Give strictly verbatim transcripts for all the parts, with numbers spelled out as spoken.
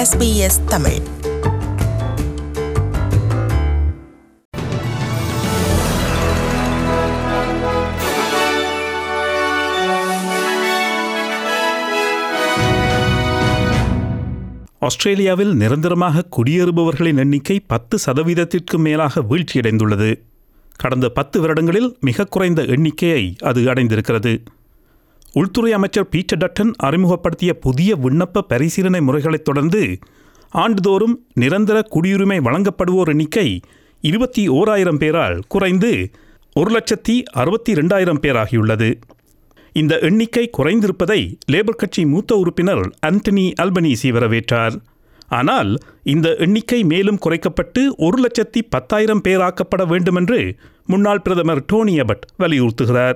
S B S Tamil. ஆஸ்திரேலியாவில் நிரந்தரமாக குடியேறுபவர்களின் எண்ணிக்கை பத்து சதவீதத்திற்கு மேலாக வீழ்ச்சியடைந்துள்ளது. கடந்த பத்து வருடங்களில் மிக குறைந்த எண்ணிக்கையை அது அடைந்திருக்கிறது. உள்துறை அமைச்சர் பீட்டர் டட்டன் அறிமுகப்படுத்திய புதிய விண்ணப்ப பரிசீலனை முறைகளைத் தொடர்ந்து ஆண்டுதோறும் நிரந்தர குடியுரிமை வழங்கப்படுவோர் எண்ணிக்கை இருபத்தி ஓராயிரம் பேரால் குறைந்து ஒரு லட்சத்தி அறுபத்தி ரெண்டாயிரம் பேராகியுள்ளது. இந்த எண்ணிக்கை குறைந்திருப்பதை லேபர் கட்சி மூத்த உறுப்பினர் ஆண்டனி அல்பனீசி வரவேற்றார். ஆனால் இந்த எண்ணிக்கை மேலும் குறைக்கப்பட்டு ஒரு லட்சத்தி பத்தாயிரம் பேராக்கப்பட வேண்டுமென்று முன்னாள் பிரதமர் டோனி அபட் வலியுறுத்துகிறார்.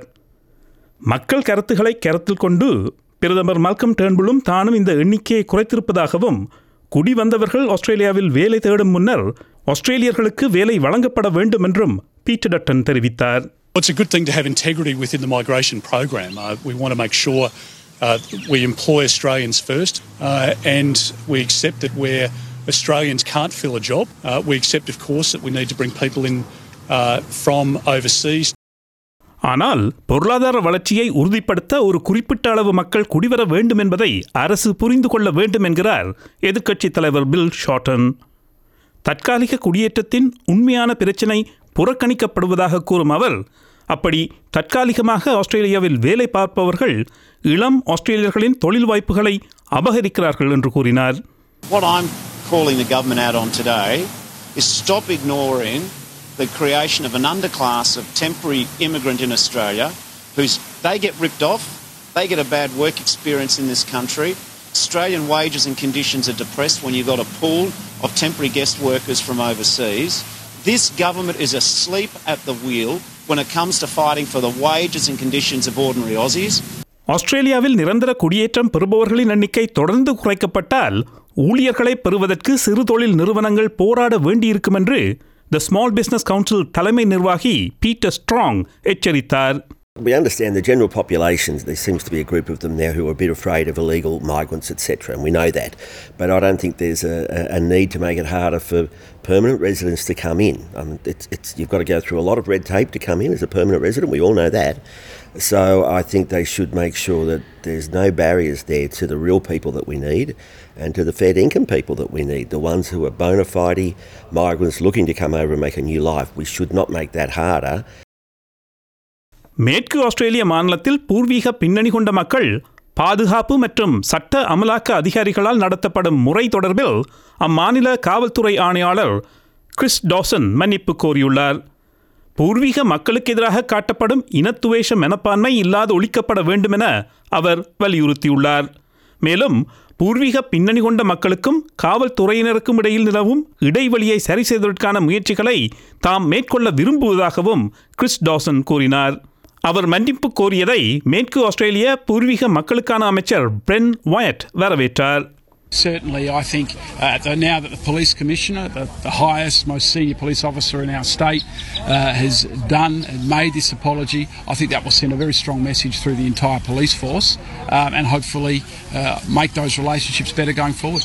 மக்கள் கருத்துக்களை கருத்தில் கொண்டு பிரதமர் மால்கம் டேர்ன்புலும் தானும் இந்த எண்ணிக்கையை குறைத்திருப்பதாகவும், குடி வந்தவர்கள் ஆஸ்திரேலியாவில் வேலை தேடும் முன்னர் ஆஸ்திரேலியர்களுக்கு வேலை வழங்கப்பட வேண்டும் என்றும் பீட்டர் டட்டன் தெரிவித்தார். It's a good thing to have integrity within the migration program. Uh, we want to make sure uh, we employ Australians first uh, and we accept that where Australians can't fill a job, uh, we accept, of course, that we need to bring people in uh, from overseas. ஆனால் பொருளாதார வளர்ச்சியை உறுதிப்படுத்த ஒரு குறிப்பிட்ட அளவு மக்கள் குடிவர வேண்டும் என்பதை அரசு புரிந்து கொள்ள வேண்டும் என்கிறார் எதிர்க்கட்சித் தலைவர் பில் ஷார்டன். தற்காலிக குடியேற்றத்தின் உண்மையான பிரச்சினை புறக்கணிக்கப்படுவதாக கூறும் அவர், அப்படி தற்காலிகமாக ஆஸ்திரேலியாவில் வேலை பார்ப்பவர்கள் இளம் ஆஸ்திரேலியர்களின் தொழில் வாய்ப்புகளை அபகரிக்கிறார்கள் என்று கூறினார். What I'm calling the government out on today is stop ignoring the creation of an underclass of temporary immigrant in Australia who's they get ripped off, they get a bad work experience in this country. Australian wages and conditions are depressed when you've got a pool of temporary guest workers from overseas. This government is asleep at the wheel when it comes to fighting for the wages and conditions of ordinary Aussies. ஆஸ்திரேலியாவில் நிரந்தர குடியேற்றம் பெறுபவர்களின் எண்ணிக்கை தொடர்ந்து குறைக்கப்பட்டால் ஊழியர்களை பெறுவதற்கு சிறு தொழில் நிறுவனங்கள் போராட வேண்டியிருக்கும் என்று தி ஸ்மால் பிசினஸ் கவுன்சில் தலைமை நிர்வாகி பீட்டர் ஸ்ட்ராங் எச்சரித்தார். We understand the general population, there seems to be a group of them now who are a bit afraid of illegal migrants, et cetera, and we know that. But I don't think there's a, a need to make it harder for permanent residents to come in. I mean, it's, it's, you've got to go through a lot of red tape to come in as a permanent resident, we all know that. So I think they should make sure that there's no barriers there to the real people that we need and to the fed income people that we need, the ones who are bona fide migrants looking to come over and make a new life. We should not make that harder. மேற்கு ஆஸ்திரேலிய மாநிலத்தில் பூர்வீக பின்னணி கொண்ட மக்கள் பாதுகாப்பு மற்றும் சட்ட அமலாக்க அதிகாரிகளால் நடத்தப்படும் முறை தொடர்பில் அம்மாநில காவல்துறை ஆணையாளர் கிறிஸ் டாசன் மன்னிப்பு கோரியுள்ளார். பூர்வீக மக்களுக்கு எதிராக காட்டப்படும் இனத்துவேஷ மனப்பான்மை இல்லாது ஒழிக்கப்பட வேண்டும் என அவர் வலியுறுத்தியுள்ளார். மேலும் பூர்வீக பின்னணி கொண்ட மக்களுக்கும் காவல்துறையினருக்கும் இடையில் நிலவும் இடைவெளியை சரி செய்வதற்கான முயற்சிகளை தாம் மேற்கொள்ள விரும்புவதாகவும் கிறிஸ் டாசன் கூறினார். அவர் மன்னிப்பு கோரியதை மேற்கு ஆஸ்திரேலிய பூர்வீக மக்களுக்கான அமைச்சர் பிரென் வயட் வரவேற்றார். Certainly, I think uh, now that the police commissioner, the, the highest, most senior police officer in our state, uh, has done and made this apology, I think that will send a very strong message through the entire police force um, and hopefully uh, make those relationships better going forward.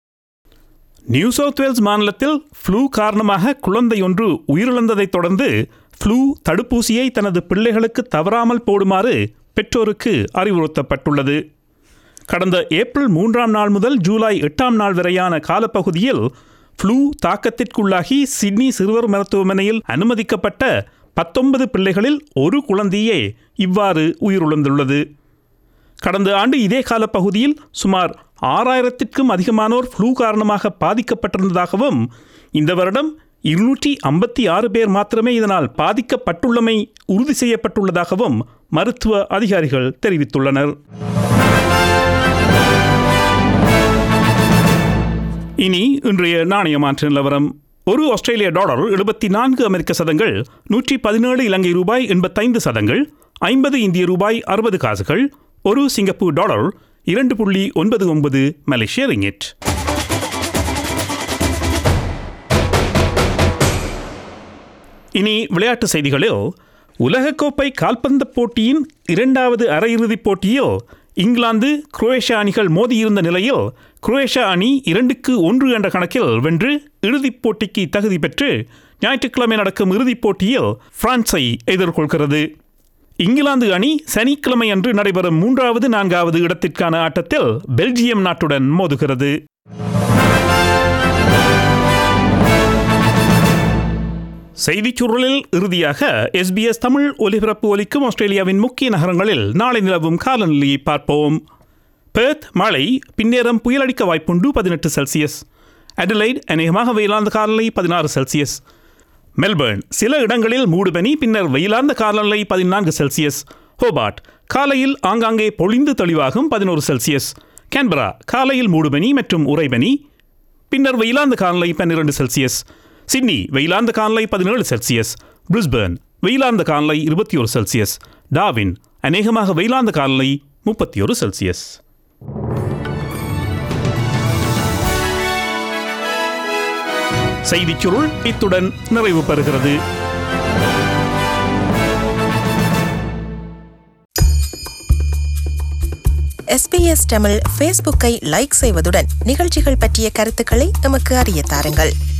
New South Wales மாநிலத்தில் flu காரணமாக குழந்தை ஒன்று உயிரிழந்ததைத் தொடர்ந்து flu தடுப்பூசியை தனது பிள்ளைகளுக்கு தவறாமல் போடுமாறு பெற்றோருக்கு அறிவுறுத்தப்பட்டுள்ளது. கடந்த ஏப்ரல் மூன்றாம் நாள் முதல் ஜூலை எட்டாம் நாள் வரையான காலப்பகுதியில் ஃப்ளூ தாக்கத்திற்குள்ளாகி சிட்னி சிறுவர் மருத்துவமனையில் அனுமதிக்கப்பட்ட பத்தொன்பது பிள்ளைகளில் ஒரு குழந்தையே இவ்வாறு உயிரிழந்துள்ளது. கடந்த ஆண்டு இதே காலப்பகுதியில் சுமார் ஆறாயிரத்திற்கும் அதிகமானோர் ஃப்ளூ காரணமாக பாதிக்கப்பட்டிருந்ததாகவும், இந்த வருடம் இருநூற்றி ஐம்பத்தி ஆறு பேர் மாத்திரமே இதனால் பாதிக்கப்பட்டுள்ளமை உறுதி செய்யப்பட்டுள்ளதாகவும் மருத்துவ அதிகாரிகள் தெரிவித்துள்ளனர். இனி இன்றைய நாணய மாற்று நிலவரம். ஒரு ஆஸ்திரேலிய டாலர் எழுபத்தி நான்கு அமெரிக்க சதங்கள், நூற்றி பதினேழு இலங்கை ரூபாய் எண்பத்தைந்து சதங்கள், ஐம்பது இந்திய ரூபாய் அறுபது காசுகள், ஒரு சிங்கப்பூர் டாலர் இரண்டு புள்ளி ஒன்பது ஒன்பது மலேசிய ரிங்கிட். இனி விளையாட்டு செய்திகளில், உலகக்கோப்பை கால்பந்து போட்டியின் இரண்டாவது அரையிறுதிப் போட்டியில் இங்கிலாந்து குரோவேஷியா அணிகள் மோதியிருந்த நிலையில் குரோவேஷியா அணி இரண்டுக்கு ஒன்று என்ற கணக்கில் வென்று இறுதிப் போட்டிக்கு தகுதி பெற்று ஞாயிற்றுக்கிழமை நடக்கும் இறுதிப் போட்டியில் பிரான்ஸை எதிர்கொள்கிறது. இங்கிலாந்து அணி சனிக்கிழமை அன்று நடைபெறும் மூன்றாவது நான்காவது இடத்திற்கான ஆட்டத்தில் பெல்ஜியம் நாட்டுடன் மோதுகிறது. செய்திச் சுருளில் இறுதியாக எஸ்பிஎஸ் தமிழ் ஒலிபரப்பு ஒலிக்கும் ஆஸ்திரேலியாவின் முக்கிய நகரங்களில் நாளை நிலவும் காலநிலையை பார்ப்போம். பெர்த் மழை, பின்னேரம் புயலடிக்க வாய்ப்புண்டு பதினெட்டு செல்சியஸ். அடிலைட் அநேகமாக வெயிலார்ந்த காலநிலை பதினாறு செல்சியஸ். மெல்பர்ன் சில இடங்களில் மூடுபனி, பின்னர் வெயிலார்ந்த காலநிலை பதினான்கு செல்சியஸ். ஹோபார்ட் காலையில் ஆங்காங்கே பொழிந்து தெளிவாகும் பதினோரு செல்சியஸ். கேன்பரா காலையில் மூடுபனி மற்றும் உறைபனி, பின்னர் வெயிலார்ந்த காலநிலை பன்னிரண்டு செல்சியஸ். சிட்னி வெயிலார்ந்த காலநிலை பதினேழு செல்சியஸ். பிரிஸ்பேர்ன் வெயிலார்ந்த காலநிலை இருபத்தி ஒரு செல்சியஸ். டார்வின் அநேகமாக வெயிலார்ந்த காலநிலை முப்பத்தி ஒரு செல்சியஸ். செய்திச் சுருள் இத்துடன் நிறைவு பெறுகிறது. எஸ்பிஎஸ் தமிழ் ஃபேஸ்புக்கை லைக் செய்வதுடன் நிகழ்ச்சிகள் பற்றிய கருத்துக்களை எமக்கு அறிய தாருங்கள்.